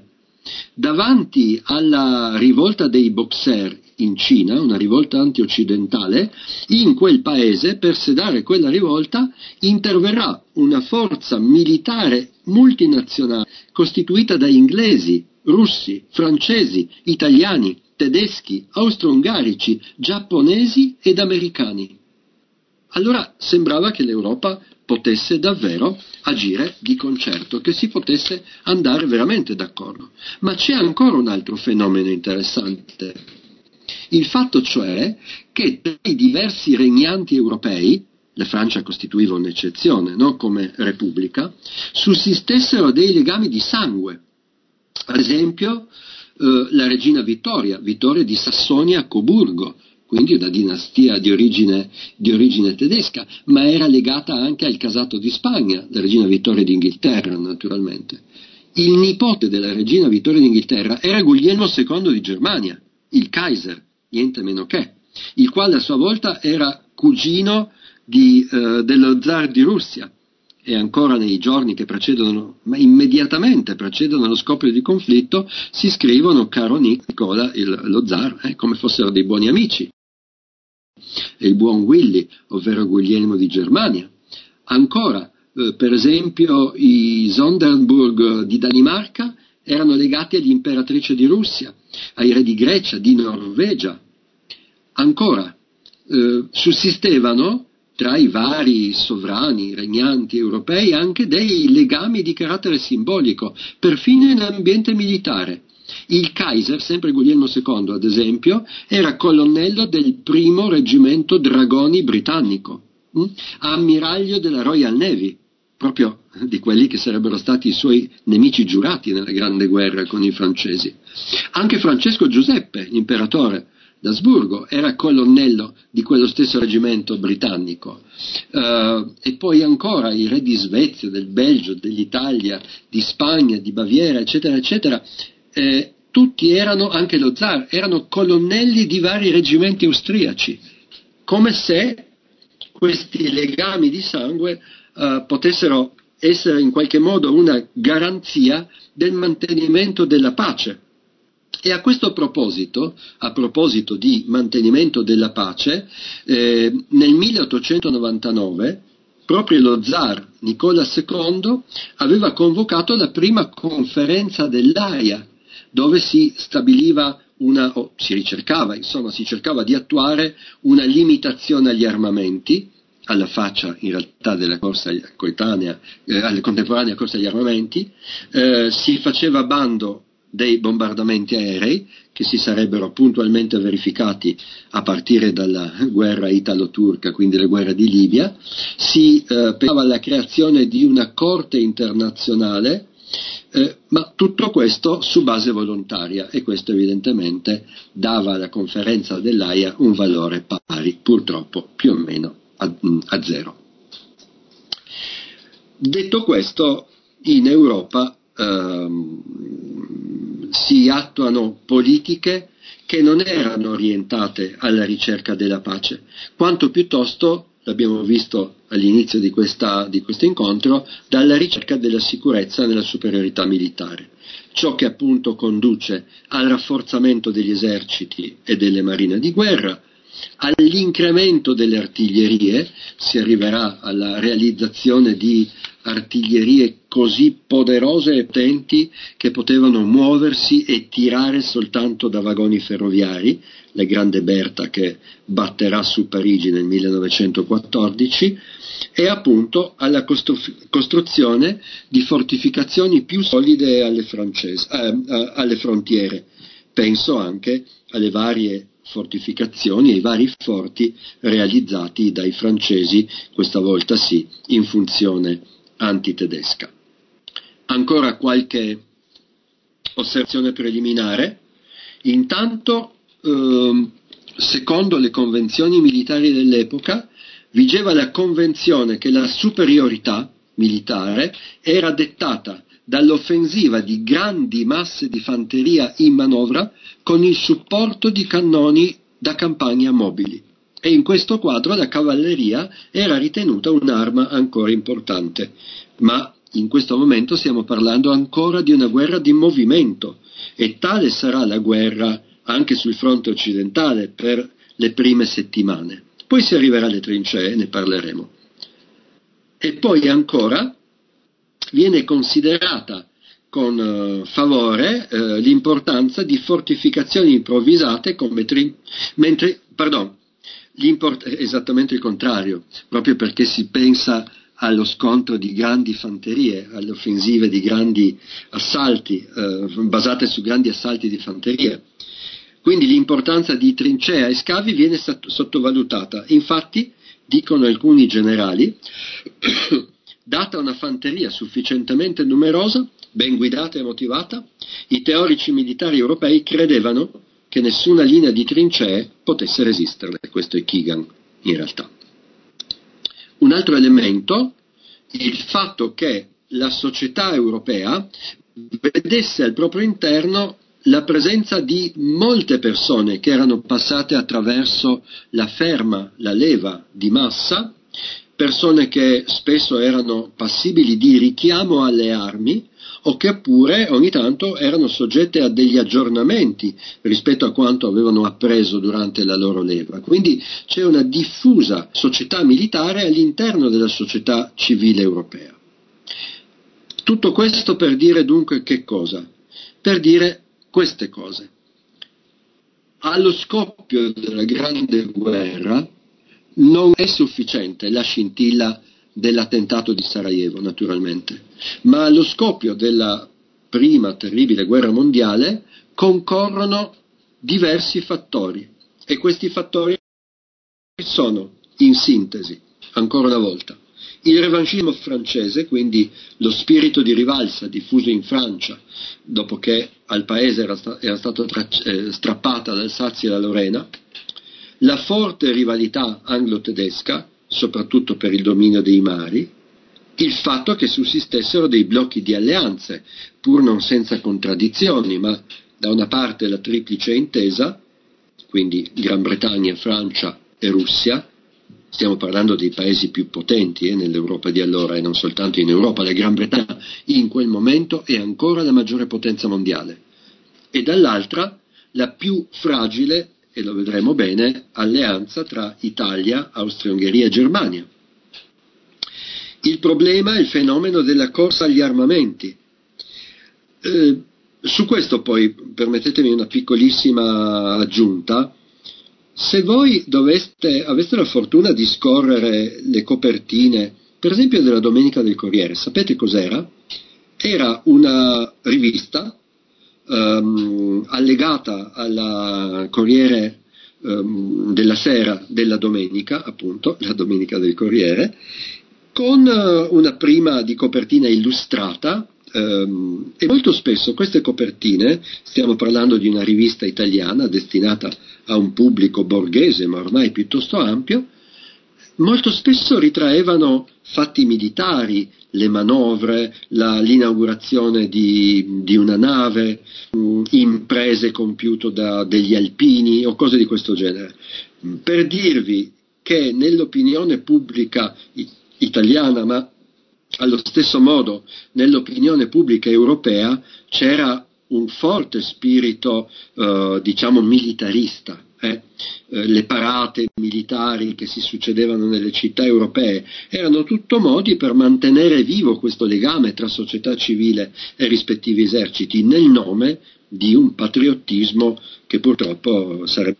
Davanti alla rivolta dei Boxer in Cina, una rivolta anti-occidentale, in quel paese, per sedare quella rivolta, interverrà una forza militare multinazionale costituita da inglesi, russi, francesi, italiani, tedeschi, austro-ungarici, giapponesi ed americani. Allora sembrava che l'Europa potesse davvero agire di concerto, che si potesse andare veramente d'accordo. Ma c'è ancora un altro fenomeno interessante. Il fatto cioè che tra i diversi regnanti europei, la Francia costituiva un'eccezione, no? Come repubblica, sussistessero dei legami di sangue. Ad esempio eh, la regina Vittoria, Vittoria di Sassonia-Coburgo, quindi una dinastia di origine, di origine tedesca, ma era legata anche al casato di Spagna, la regina Vittoria d'Inghilterra naturalmente. Il nipote della regina Vittoria d'Inghilterra era Guglielmo secondo di Germania, il Kaiser, niente meno che, il quale a sua volta era cugino di, eh, dello zar di Russia. E ancora nei giorni che precedono, ma immediatamente precedono lo scoppio di conflitto, si scrivono caro Nicola, il, lo zar, eh, come fossero dei buoni amici. E il buon Willy, ovvero Guglielmo di Germania. Ancora, eh, per esempio, i Sonderburg di Danimarca erano legati all'imperatrice di Russia, ai re di Grecia, di Norvegia. Ancora, eh, sussistevano tra i vari sovrani, regnanti europei, anche dei legami di carattere simbolico, perfino in ambiente militare. Il Kaiser, sempre Guglielmo secondo ad esempio, era colonnello del primo reggimento dragoni britannico, hm? ammiraglio della Royal Navy, proprio di quelli che sarebbero stati i suoi nemici giurati nella Grande Guerra con i francesi. Anche Francesco Giuseppe, l'imperatore d'Asburgo, era colonnello di quello stesso reggimento britannico. Uh, e poi ancora i re di Svezia, del Belgio, dell'Italia, di Spagna, di Baviera, eccetera, eccetera, eh, tutti erano, anche lo zar, erano colonnelli di vari reggimenti austriaci, come se questi legami di sangue uh, potessero essere in qualche modo una garanzia del mantenimento della pace. E a questo proposito, a proposito di mantenimento della pace, eh, nel milleottocentonovantanove proprio lo zar Nicola secondo aveva convocato la prima conferenza dell'Aia, dove si stabiliva una, o si ricercava, insomma, si cercava di attuare una limitazione agli armamenti, alla faccia in realtà della corsa coetanea, eh, alla contemporanea corsa agli armamenti, eh, si faceva bando dei bombardamenti aerei che si sarebbero puntualmente verificati a partire dalla guerra italo-turca, quindi la guerra di Libia, si eh, pensava alla creazione di una corte internazionale, eh, ma tutto questo su base volontaria, e questo evidentemente dava alla conferenza dell'Aia un valore pari, purtroppo, più o meno a, a zero. Detto questo, in Europa ehm, si attuano politiche che non erano orientate alla ricerca della pace, quanto piuttosto, l'abbiamo visto all'inizio di, questa, di questo incontro, dalla ricerca della sicurezza nella superiorità militare. Ciò che appunto conduce al rafforzamento degli eserciti e delle marine di guerra, all'incremento delle artiglierie, si arriverà alla realizzazione di artiglierie così poderose e potenti che potevano muoversi e tirare soltanto da vagoni ferroviari, la Grande Berta che batterà su Parigi nel millenovecentoquattordici, e appunto alla costru- costruzione di fortificazioni più solide alle, francesi, eh, alle frontiere. Penso anche alle varie fortificazioni, ai vari forti realizzati dai francesi, questa volta sì, in funzione antitedesca. Ancora qualche osservazione preliminare. Intanto, ehm, secondo le convenzioni militari dell'epoca, vigeva la convenzione che la superiorità militare era dettata dall'offensiva di grandi masse di fanteria in manovra con il supporto di cannoni da campagna mobili. E in questo quadro la cavalleria era ritenuta un'arma ancora importante, ma in questo momento stiamo parlando ancora di una guerra di movimento, e tale sarà la guerra anche sul fronte occidentale per le prime settimane. Poi si arriverà alle trincee, ne parleremo. E poi ancora viene considerata con uh, favore uh, l'importanza di fortificazioni improvvisate come tri- mentre, pardon, esattamente il contrario, proprio perché si pensa allo scontro di grandi fanterie, alle offensive di grandi assalti, uh, basate su grandi assalti di fanteria. Quindi l'importanza di trincea e scavi viene sottovalutata. Infatti, dicono alcuni generali, data una fanteria sufficientemente numerosa, ben guidata e motivata, i teorici militari europei credevano che nessuna linea di trincee potesse resisterle. Questo è Keegan, in realtà. Un altro elemento, il fatto che la società europea vedesse al proprio interno la presenza di molte persone che erano passate attraverso la ferma, la leva di massa, persone che spesso erano passibili di richiamo alle armi o che pure ogni tanto erano soggette a degli aggiornamenti rispetto a quanto avevano appreso durante la loro leva. Quindi c'è una diffusa società militare all'interno della società civile europea. Tutto questo per dire dunque che cosa? Per dire queste cose. Allo scoppio della Grande Guerra non è sufficiente la scintilla dell'attentato di Sarajevo, naturalmente, ma allo scoppio della prima terribile guerra mondiale concorrono diversi fattori, e questi fattori sono, in sintesi, ancora una volta, il revanchismo francese, quindi lo spirito di rivalsa diffuso in Francia dopo che al paese era, sta- era stata tra- eh, strappata l'Alsazia e la Lorena, la forte rivalità anglo-tedesca, soprattutto per il dominio dei mari, il fatto che sussistessero dei blocchi di alleanze, pur non senza contraddizioni, ma da una parte la triplice intesa, quindi Gran Bretagna, Francia e Russia. Stiamo parlando dei paesi più potenti eh, nell'Europa di allora, e non soltanto in Europa. La Gran Bretagna in quel momento è ancora la maggiore potenza mondiale. E dall'altra la più fragile, e lo vedremo bene, alleanza tra Italia, Austria-Ungheria e Germania. Il problema è il fenomeno della corsa agli armamenti. Eh, su questo poi permettetemi una piccolissima aggiunta. Se voi doveste, aveste la fortuna di scorrere le copertine, per esempio della Domenica del Corriere, sapete cos'era? Era una rivista um, allegata alla Corriere um, della Sera della Domenica, appunto, la Domenica del Corriere, con uh, una prima di copertina illustrata. Um, e molto spesso queste copertine, stiamo parlando di una rivista italiana destinata a un pubblico borghese ma ormai piuttosto ampio, molto spesso ritraevano fatti militari, le manovre, la, l'inaugurazione di, di una nave, mh, imprese compiute da degli alpini o cose di questo genere, per dirvi che nell'opinione pubblica italiana, ma allo stesso modo nell'opinione pubblica europea, c'era un forte spirito eh, diciamo militarista. Eh? Eh, le parate militari che si succedevano nelle città europee erano tutto modi per mantenere vivo questo legame tra società civile e rispettivi eserciti, nel nome di un patriottismo che purtroppo sarebbe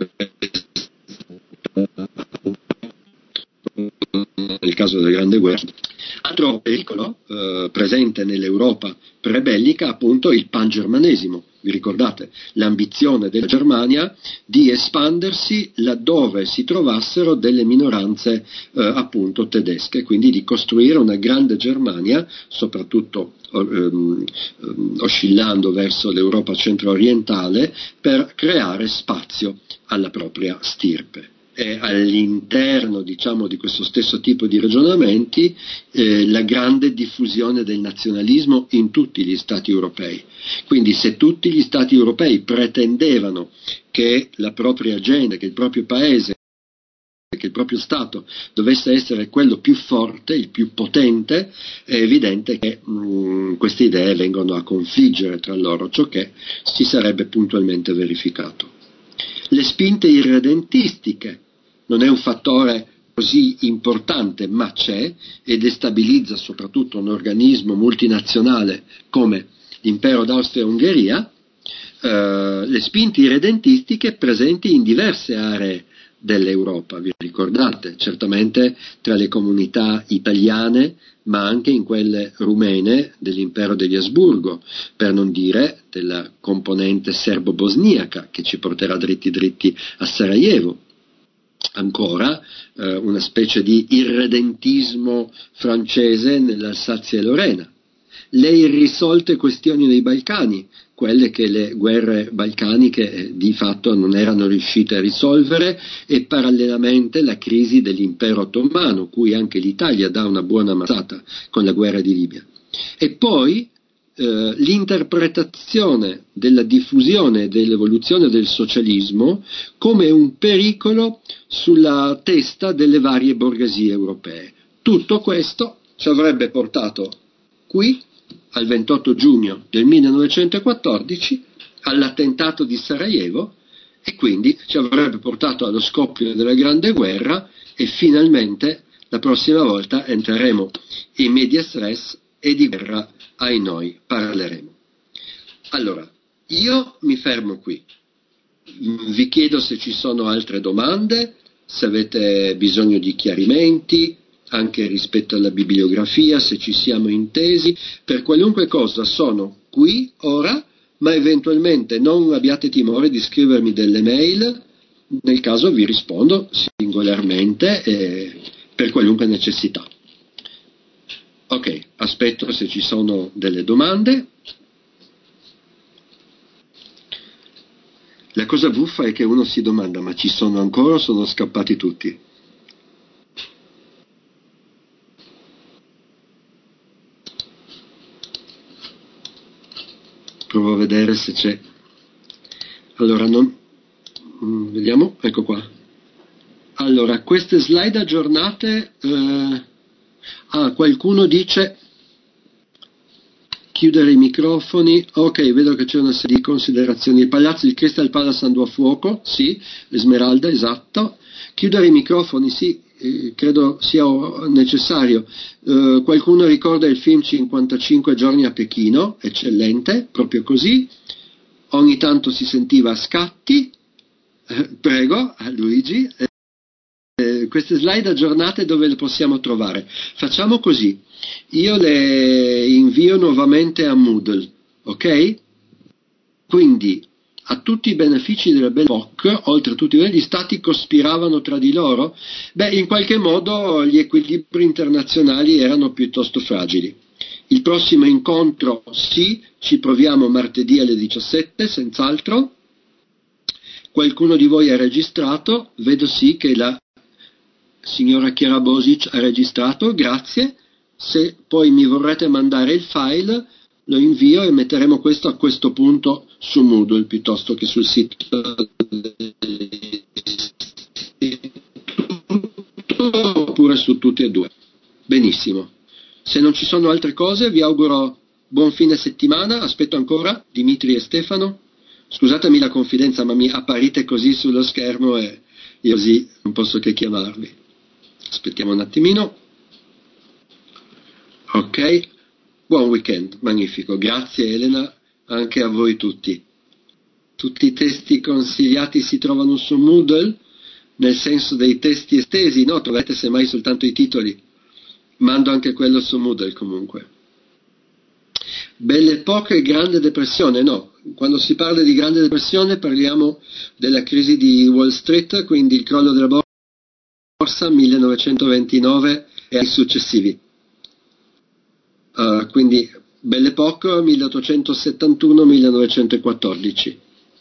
nel caso delle grandi guerre. Altro pericolo eh, presente nell'Europa prebellica, appunto, il pangermanesimo. Vi ricordate? L'ambizione della Germania di espandersi laddove si trovassero delle minoranze eh, appunto tedesche, quindi di costruire una grande Germania, soprattutto ehm, oscillando verso l'Europa centro-orientale, per creare spazio alla propria stirpe. E all'interno, diciamo, di questo stesso tipo di ragionamenti eh, la grande diffusione del nazionalismo in tutti gli Stati europei. Quindi se tutti gli Stati europei pretendevano che la propria gente, che il proprio paese, che il proprio Stato dovesse essere quello più forte, il più potente, è evidente che mh, queste idee vengono a confliggere tra loro, ciò che si sarebbe puntualmente verificato. Le spinte irredentistiche non è un fattore così importante, ma c'è e destabilizza soprattutto un organismo multinazionale come l'impero d'Austria-Ungheria. Uh, le spinte irredentistiche presenti in diverse aree dell'Europa, vi ricordate? Certamente tra le comunità italiane, ma anche in quelle rumene dell'impero degli Asburgo, per non dire della componente serbo-bosniaca che ci porterà dritti dritti a Sarajevo. Ancora eh, una specie di irredentismo francese nell'Alsazia e Lorena. Le irrisolte questioni dei Balcani, quelle che le guerre balcaniche eh, di fatto non erano riuscite a risolvere, e parallelamente la crisi dell'impero ottomano, cui anche l'Italia dà una buona mazzata con la guerra di Libia. E poi eh, l'interpretazione della diffusione e dell'evoluzione del socialismo come un pericolo sulla testa delle varie borghesie europee. Tutto questo ci avrebbe portato qui, al ventotto giugno del millenovecentoquattordici, all'attentato di Sarajevo, e quindi ci avrebbe portato allo scoppio della Grande Guerra, e finalmente la prossima volta entreremo in medias res e di guerra, ai noi, parleremo. Allora, io mi fermo qui. Vi chiedo se ci sono altre domande, se avete bisogno di chiarimenti, anche rispetto alla bibliografia, se ci siamo intesi. Per qualunque cosa sono qui ora, ma eventualmente non abbiate timore di scrivermi delle mail, nel caso vi rispondo singolarmente eh, per qualunque necessità. Ok, aspetto se ci sono delle domande. La cosa buffa è che uno si domanda: ma ci sono ancora o sono scappati tutti? Provo a vedere se c'è. Allora, non... vediamo, ecco qua. Allora, queste slide aggiornate. Eh... Ah, qualcuno dice chiudere i microfoni. Ok, vedo che c'è una serie di considerazioni. Il palazzo, il Crystal Palace andò a fuoco, sì, Esmeralda, esatto. Chiudere i microfoni, sì, eh, credo sia necessario. Eh, qualcuno ricorda il film cinquantacinque giorni a Pechino? Eccellente, proprio così. Ogni tanto si sentiva a scatti. Eh, prego, a Luigi. Eh, eh, queste slide aggiornate dove le possiamo trovare? Facciamo così. Io le invio nuovamente a Moodle, ok? Quindi a tutti i benefici della Belle Époque, oltre a tutti gli stati cospiravano tra di loro, beh, in qualche modo gli equilibri internazionali erano piuttosto fragili. Il prossimo incontro, sì, ci proviamo martedì alle diciassette, senz'altro. Qualcuno di voi ha registrato, vedo sì che la signora Chiara Bosic ha registrato, grazie. Se poi mi vorrete mandare il file, lo invio e metteremo questo a questo punto su Moodle piuttosto che sul sito oppure su tutti e due. Benissimo. Se non ci sono altre cose, vi auguro buon fine settimana. Aspetto ancora Dimitri e Stefano. Scusatemi la confidenza, ma mi apparite così sullo schermo e io così non posso che chiamarvi. Aspettiamo un attimino. Ok, buon weekend, magnifico, grazie Elena, anche a voi tutti. Tutti i testi consigliati si trovano su Moodle, nel senso dei testi estesi, no? Trovate semmai soltanto i titoli, mando anche quello su Moodle comunque. Belle Époque e Grande Depressione, no, quando si parla di Grande Depressione parliamo della crisi di Wall Street, quindi il crollo della borsa millenovecentoventinove e anni successivi. Uh, quindi Belle Époque milleottocentosettantuno millenovecentoquattordici.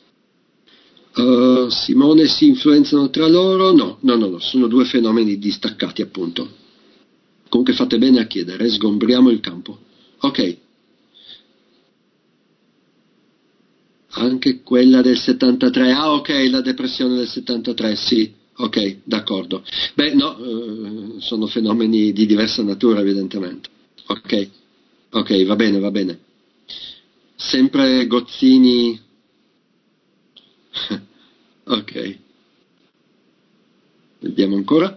Uh, Simone, si influenzano tra loro? No, no, no, no, sono due fenomeni distaccati appunto. Comunque fate bene a chiedere, sgombriamo il campo. Ok. Anche quella del settantatré, ah ok, la depressione del settantatré, sì, ok, d'accordo. Beh, no, eh, sono fenomeni di diversa natura, evidentemente. Ok, ok, va bene, va bene. Sempre Gozzini. Ok, vediamo ancora.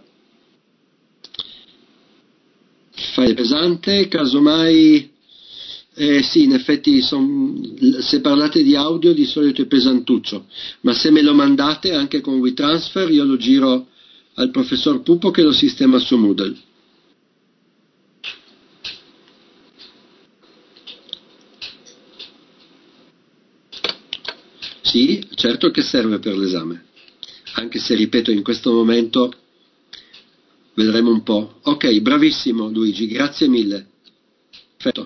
Fai pesante, casomai. Eh, sì, in effetti son- se parlate di audio di solito è pesantuccio, ma se me lo mandate anche con WeTransfer io lo giro al professor Pupo che lo sistema su Moodle. Sì, certo che serve per l'esame, anche se ripeto in questo momento vedremo un po'. Ok, bravissimo Luigi, grazie mille. Perfetto.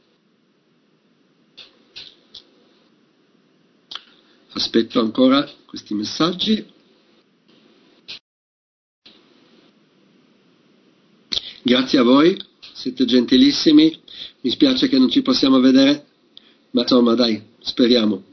Aspetto ancora questi messaggi. Grazie a voi, siete gentilissimi. Mi spiace che non ci possiamo vedere, ma insomma dai, speriamo.